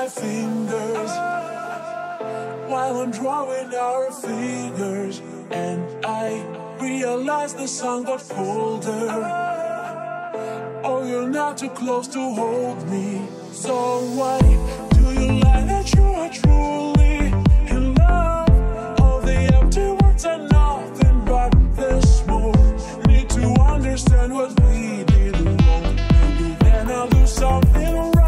my fingers while I'm drawing our figures, and I realize the sun got colder. Oh, you're not too close to hold me. So why do you lie that you are truly in love? All the empty words are nothing but the smoke. Need to understand what we did wrong, maybe then I'll do something right.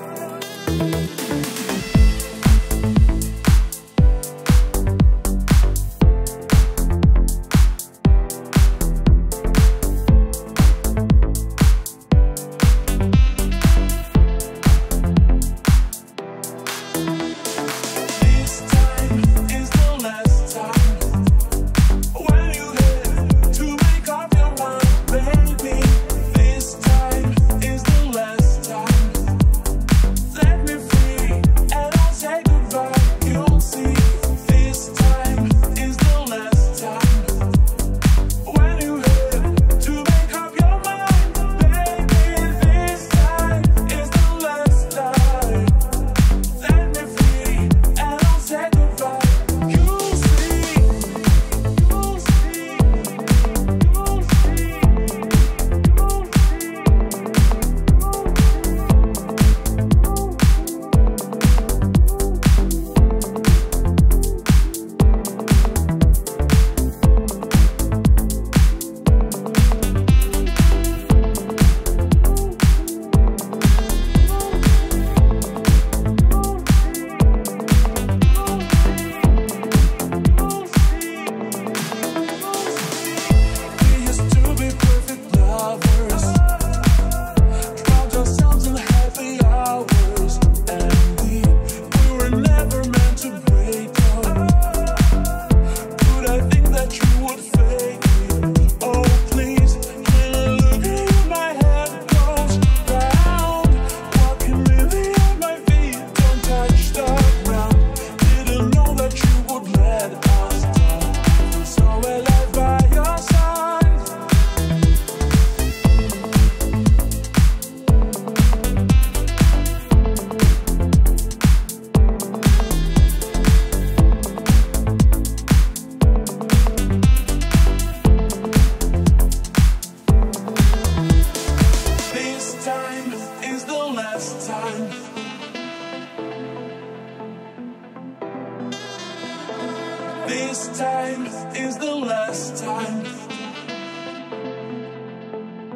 This time is the last time.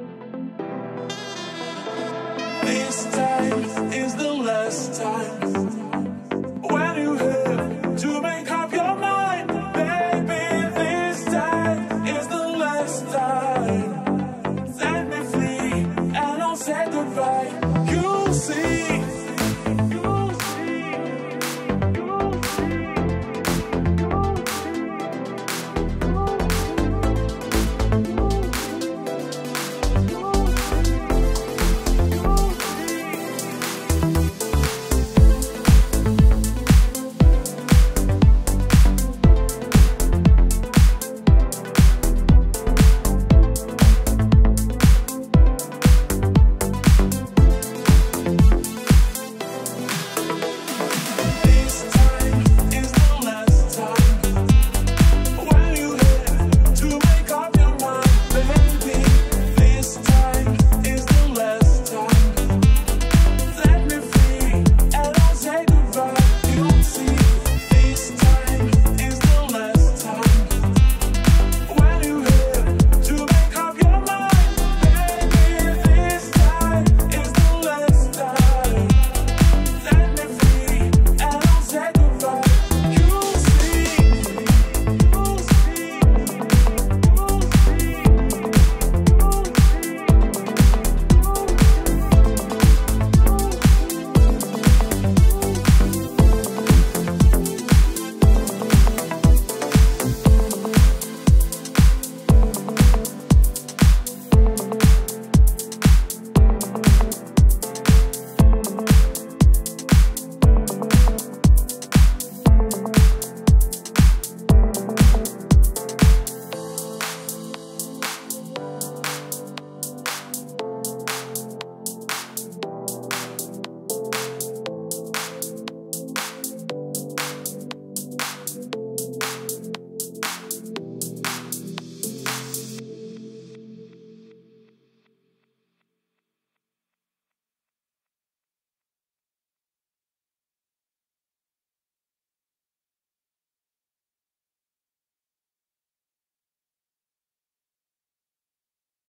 This time is the last time.